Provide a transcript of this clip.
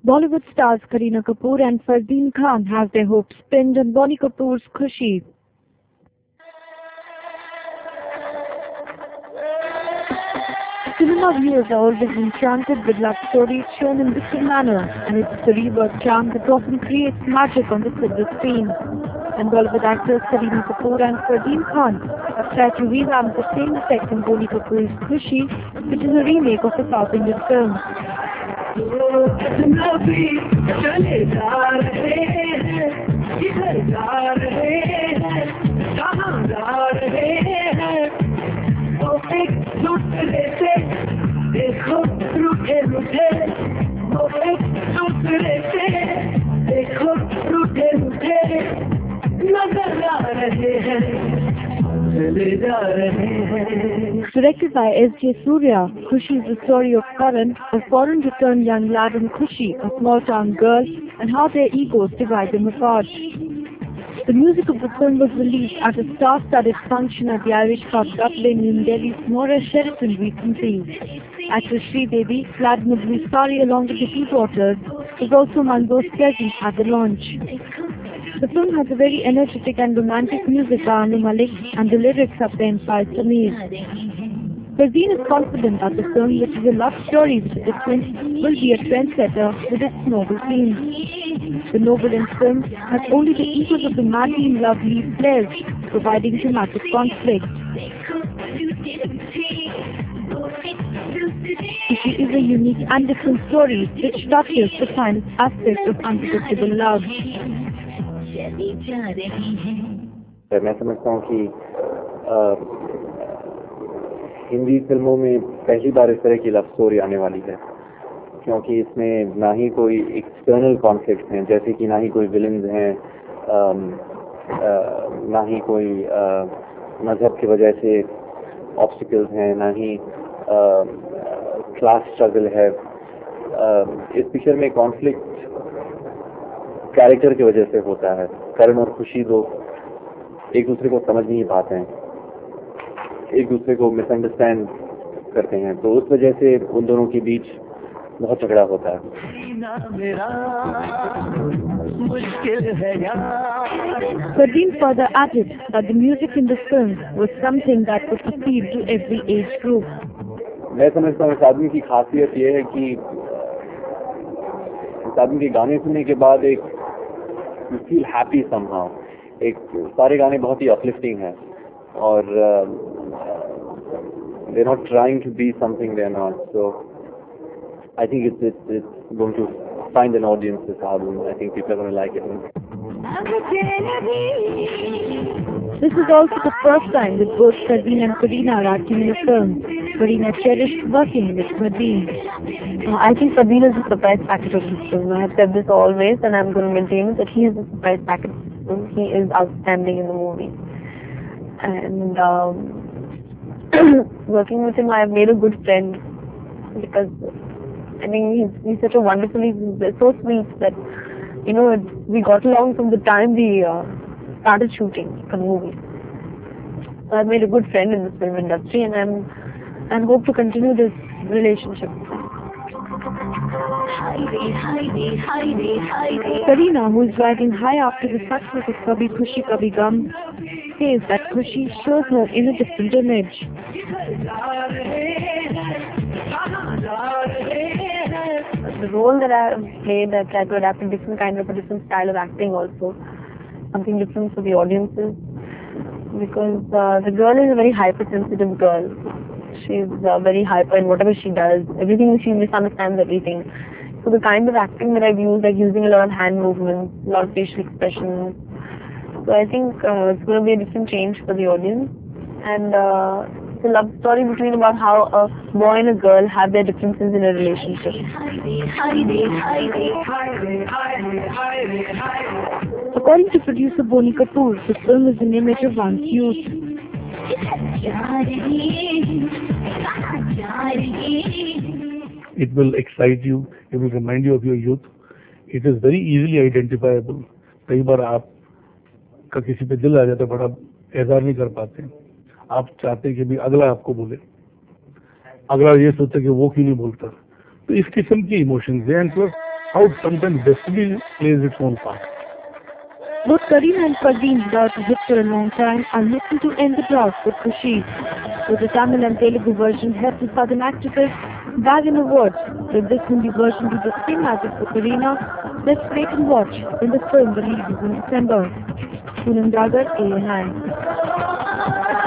Bollywood stars Kareena Kapoor and Fardeen Khan have their hopes pinned on Bonnie Kapoor's Khushi. Cinema viewers are always enchanted with love stories shown in this manner, and it's the reworked charm that often creates magic on the silver screen. And Bollywood actors Kareena Kapoor and Fardeen Khan have tried to revamp the same effect in Bonnie Kapoor's Khushi, which is a remake of a South Indian film. Directed by S.J. Surya, Khushi is the story of Karan, a foreign returned young lad, and Khushi, a small-town girl, and how their egos divide them apart. The music of the film was released at a star-studded function at the Irish pub Dublin in Delhi's Morris Sheraton recently. Actress Sridevi, clad in a blue sari along with the two daughters, was also among those present at the launch. The film has a very energetic and romantic music by Anu Malik, and the lyrics are penned by Sameer. Fardeen is confident that the film, which is a love story with a difference, will be a trendsetter with its noble themes. The novel in film has only the egos of the madly in love lead players, providing dramatic conflict. Khushi is a unique and different story which touches the finest aspect of unpredictable love. मैं समझता हूँ कि हिंदी फिल्मों में पहली बार इस तरह की लव स्टोरी आने वाली है, क्योंकि इसमें ना ही कोई एक्सटर्नल कॉन्फ्लिक्ट्स हैं, जैसे कि ना ही कोई विलन्स हैं, ना ही कोई मजहब की वजह से ऑब्स्टिकल्स हैं, ना ही क्लास स्ट्रगल है। इस पिक्चर में कॉन्फ्लिक्ट कैरेक्टर की वजह से होता है। करण और खुशी दो एक दूसरे को समझ नहीं पाते हैं, एक दूसरे को मिसअंडरस्टैंड करते हैं, तो उस वजह से उन दोनों के बीच बहुत झगड़ा होता है। Fardeen further added that the music in the film was something that would appeal to every age group. मैं समझता हूँ इस आदमी की खासियत ये है कि इस आदमी के गाने सुनने के बाद एक you feel happy somehow. एक सारे गाने बहुत ही uplifting हैं और they're not trying to be something they're not. So I think it's going to find an audience, this album. I think people are going to like it. This is also the first time that both Fardeen and Kareena are acting in a film. Kareena cherished working with Fardeen. I think Fardeen is the surprise package of this film. I have said this always, and I'm going to maintain it, that he is the surprise package of this film. He is outstanding in the movie. And working with him, I have made a good friend, because I think he's such a wonderful, he's so sweet that, you know, we got along from the time we started shooting for the movie. So I've made a good friend in the film industry, and hope to continue this relationship. Kareena, who is riding high after the success of Kabhi Khushi Kabhi Gum, says that Khushi shows her in a different image. The role that I have played, I tried to adapt a different style of acting also, something different for the audiences, because the girl is a very hypersensitive girl. She's very hyper in whatever she does. Everything, she misunderstands everything. So the kind of acting that I've used, like using a lot of hand movements, a lot of facial expressions. So I think it's going to be a different change for the audience. And it's a love story between about how a boy and a girl have their differences in a relationship. According to producer Bonnie Kapoor, the film is an image of one's youth. It will excite you, it will remind you of your youth. It is very easily identifiable. कई बार आपका किसी पे दिल आ जाता है, बड़ा एहसार नहीं कर पाते, आप चाहते हैं कि भी अगला आपको बोले, अगला ये सोचता कि वो क्यों नहीं बोलता, तो इस किस्म की इमोशंस हैं। And plus how sometimes destiny plays its own part. Both Kareena and Parveen, without a hit for a long time, are looking to end the drought with Khushi. With the Tamil and Telugu version held to Southern activists, Dragon Awards. Will this Hindi version do the same magic for Kareena? Let's wait and watch when the film releases in December. Poonam Dagar, ANI.